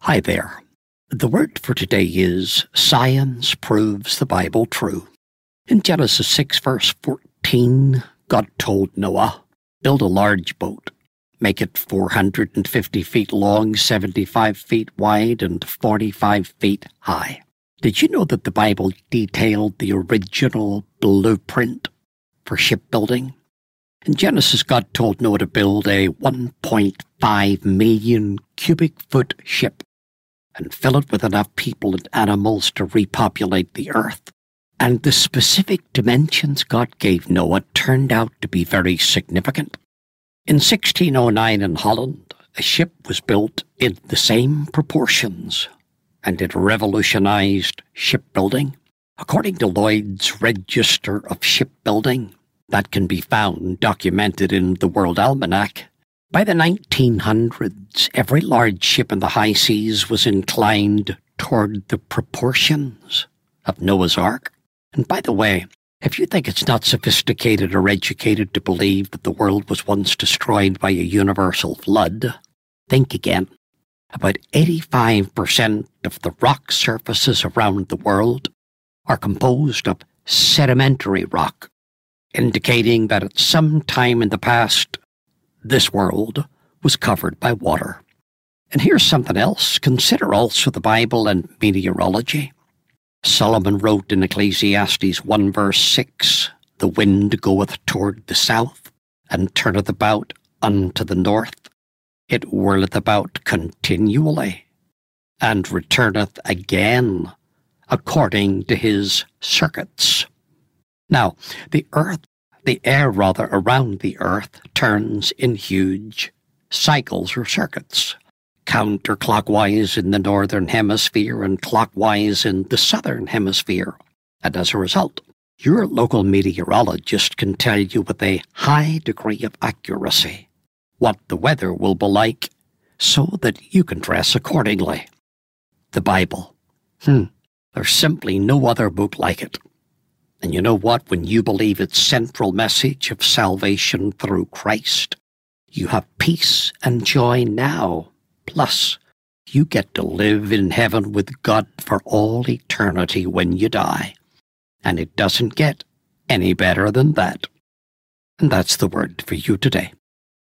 Hi there. The word for today is science proves the Bible true. In Genesis 6 verse 14, God told Noah, build a large boat, make it 450 feet long, 75 feet wide, and 45 feet high. Did you know that the Bible detailed the original blueprint for shipbuilding? In Genesis, God told Noah to build a 1.5 million cubic foot ship and fill it with enough people and animals to repopulate the earth. And the specific dimensions God gave Noah turned out to be very significant. In 1609 in Holland, a ship was built in the same proportions, and it revolutionized shipbuilding. According to Lloyd's Register of Shipbuilding, that can be found documented in the World Almanac, by the 1900s, every large ship in the high seas was inclined toward the proportions of Noah's Ark. And by the way, if you think it's not sophisticated or educated to believe that the world was once destroyed by a universal flood, think again. About 85% of the rock surfaces around the world are composed of sedimentary rock, indicating that at some time in the past, this world was covered by water. And here's something else. Consider also the Bible and meteorology. Solomon wrote in Ecclesiastes 1 verse 6, the wind goeth toward the south, and turneth about unto the north. It whirleth about continually, and returneth again, according to his circuits. Now, the air around the earth turns in huge cycles or circuits, counterclockwise in the northern hemisphere and clockwise in the southern hemisphere. And as a result, your local meteorologist can tell you with a high degree of accuracy what the weather will be like so that you can dress accordingly. The Bible. There's simply no other book like it. And you know what? When you believe its central message of salvation through Christ, you have peace and joy now. Plus, you get to live in heaven with God for all eternity when you die. And it doesn't get any better than that. And that's the word for you today.